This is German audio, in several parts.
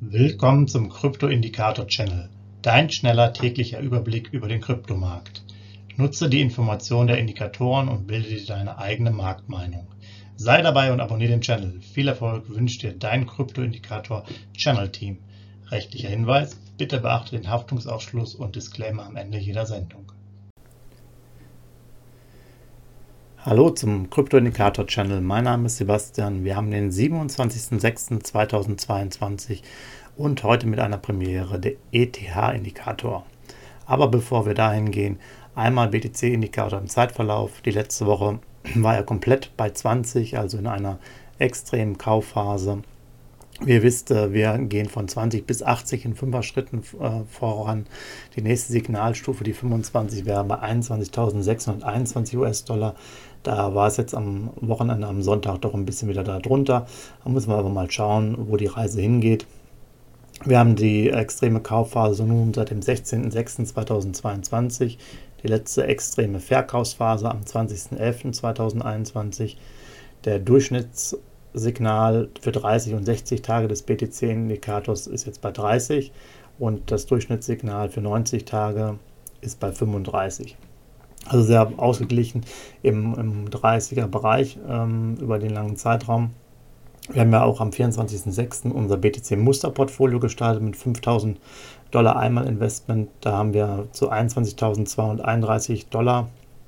Willkommen zum Krypto-Indikator-Channel, dein schneller täglicher Überblick über den Kryptomarkt. Nutze die Informationen der Indikatoren und bilde dir deine eigene Marktmeinung. Sei dabei und abonniere den Channel. Viel Erfolg wünscht dir dein Krypto-Indikator-Channel-Team. Rechtlicher Hinweis: Bitte beachte den Haftungsausschluss und Disclaimer am Ende jeder Sendung. Hallo zum Krypto-Indikator-Channel. Mein Name ist Sebastian. Wir haben den 27.06.2022 und heute mit einer Premiere der ETH-Indikator. Aber bevor wir dahin gehen, einmal BTC-Indikator im Zeitverlauf. Die letzte Woche war er komplett bei 20, also in einer extremen Kaufphase. Wie ihr wisst, wir gehen von 20 bis 80 in 5er Schritten voran. Die nächste Signalstufe, die 25, wäre bei 21.621 US-Dollar. Da war es jetzt am Wochenende, am Sonntag doch ein bisschen wieder da drunter. Da müssen wir aber mal schauen, wo die Reise hingeht. Wir haben die extreme Kaufphase nun seit dem 16.06.2022. Die letzte extreme Verkaufsphase am 20.11.2021. Der Durchschnittssignal für 30 und 60 Tage des BTC-Indikators ist jetzt bei 30 und das Durchschnittssignal für 90 Tage ist bei 35. Also sehr ausgeglichen im 30er-Bereich über den langen Zeitraum. Wir haben ja auch am 24.06. unser BTC-Musterportfolio gestartet mit $5.000 Einmal-Investment. Da haben wir zu $21.231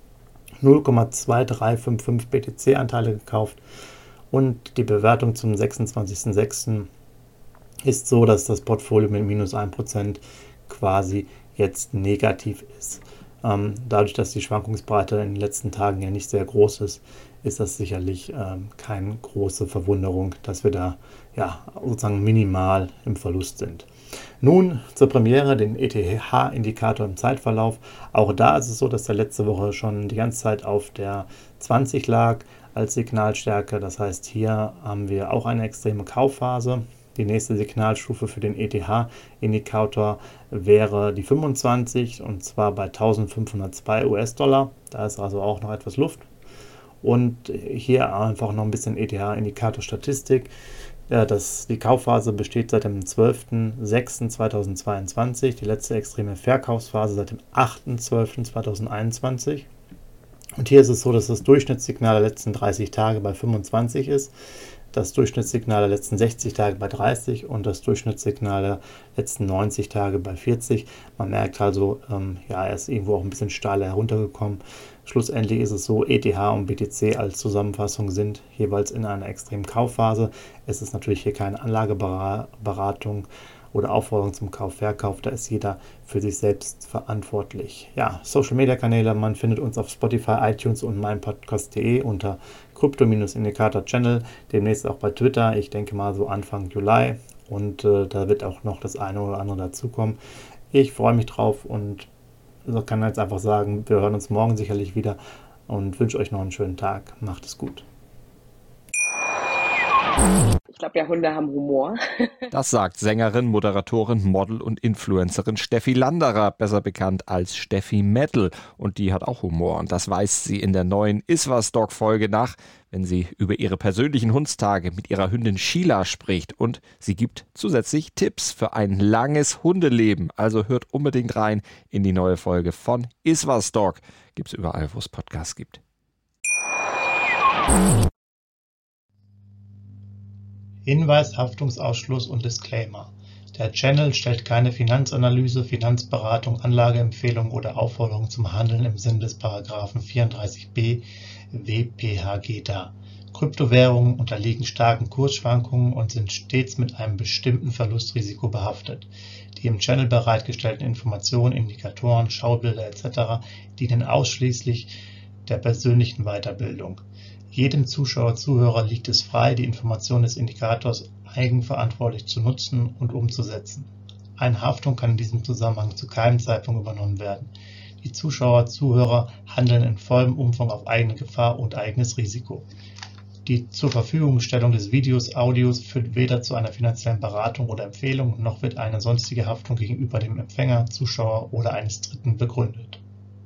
0,2355 BTC-Anteile gekauft. Und die Bewertung zum 26.06. ist so, dass das Portfolio mit minus 1% quasi jetzt negativ ist. Dadurch, dass die Schwankungsbreite in den letzten Tagen ja nicht sehr groß ist, ist das sicherlich keine große Verwunderung, dass wir da ja sozusagen minimal im Verlust sind. Nun zur Premiere, den ETH-Indikator im Zeitverlauf. Auch da ist es so, dass der letzte Woche schon die ganze Zeit auf der 20 lag als Signalstärke. Das heißt, hier haben wir auch eine extreme Kaufphase. Die nächste Signalstufe für den ETH-Indikator wäre die 25 und zwar bei 1.502 US-Dollar. Da ist also auch noch etwas Luft. Und hier einfach noch ein bisschen ETH-Indikator-Statistik. Ja, die Kaufphase besteht seit dem 12.06.2022, die letzte extreme Verkaufsphase seit dem 8.12.2021. Und hier ist es so, dass das Durchschnittssignal der letzten 30 Tage bei 25 ist, das Durchschnittssignal der letzten 60 Tage bei 30 und das Durchschnittssignal der letzten 90 Tage bei 40. Man merkt also, er ist irgendwo auch ein bisschen steiler heruntergekommen. Schlussendlich ist es so, ETH und BTC als Zusammenfassung sind jeweils in einer extremen Kaufphase. Es ist natürlich hier keine Anlageberatung oder Aufforderung zum Kauf-Verkauf, da ist jeder für sich selbst verantwortlich. Ja, Social-Media-Kanäle, man findet uns auf Spotify, iTunes und meinpodcast.de unter Krypto-Indikator-Channel, demnächst auch bei Twitter, ich denke mal so Anfang Juli und da wird auch noch das eine oder andere dazukommen. Ich freue mich drauf und kann jetzt einfach sagen, wir hören uns morgen sicherlich wieder und wünsche euch noch einen schönen Tag. Macht es gut. Ich glaube ja, Hunde haben Humor. Das sagt Sängerin, Moderatorin, Model und Influencerin Steffi Landerer, besser bekannt als Steffi Metal. Und die hat auch Humor. Und das weist sie in der neuen Iswas-Dog-Folge nach, wenn sie über ihre persönlichen Hundstage mit ihrer Hündin Sheila spricht. Und sie gibt zusätzlich Tipps für ein langes Hundeleben. Also hört unbedingt rein in die neue Folge von Iswas-Dog. Gibt's überall, wo es Podcasts gibt. Hinweis, Haftungsausschluss und Disclaimer. Der Channel stellt keine Finanzanalyse, Finanzberatung, Anlageempfehlung oder Aufforderung zum Handeln im Sinne des Paragraphen 34b WPHG dar. Kryptowährungen unterliegen starken Kursschwankungen und sind stets mit einem bestimmten Verlustrisiko behaftet. Die im Channel bereitgestellten Informationen, Indikatoren, Schaubilder etc. dienen ausschließlich der persönlichen Weiterbildung. Jedem Zuschauer/Zuhörer liegt es frei, die Informationen des Indikators eigenverantwortlich zu nutzen und umzusetzen. Eine Haftung kann in diesem Zusammenhang zu keinem Zeitpunkt übernommen werden. Die Zuschauer/Zuhörer handeln in vollem Umfang auf eigene Gefahr und eigenes Risiko. Die Zurverfügungstellung des Videos, Audios führt weder zu einer finanziellen Beratung oder Empfehlung, noch wird eine sonstige Haftung gegenüber dem Empfänger, Zuschauer oder eines Dritten begründet.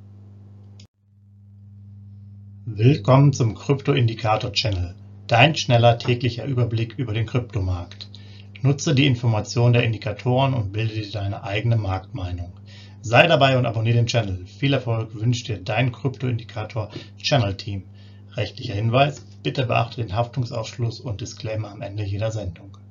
Willkommen zum Krypto-Indikator-Channel, dein schneller täglicher Überblick über den Kryptomarkt. Nutze die Informationen der Indikatoren und bilde dir deine eigene Marktmeinung. Sei dabei und abonniere den Channel. Viel Erfolg wünscht dir dein Krypto-Indikator Channel Team. Rechtlicher Hinweis: Bitte beachte den Haftungsausschluss und Disclaimer am Ende jeder Sendung.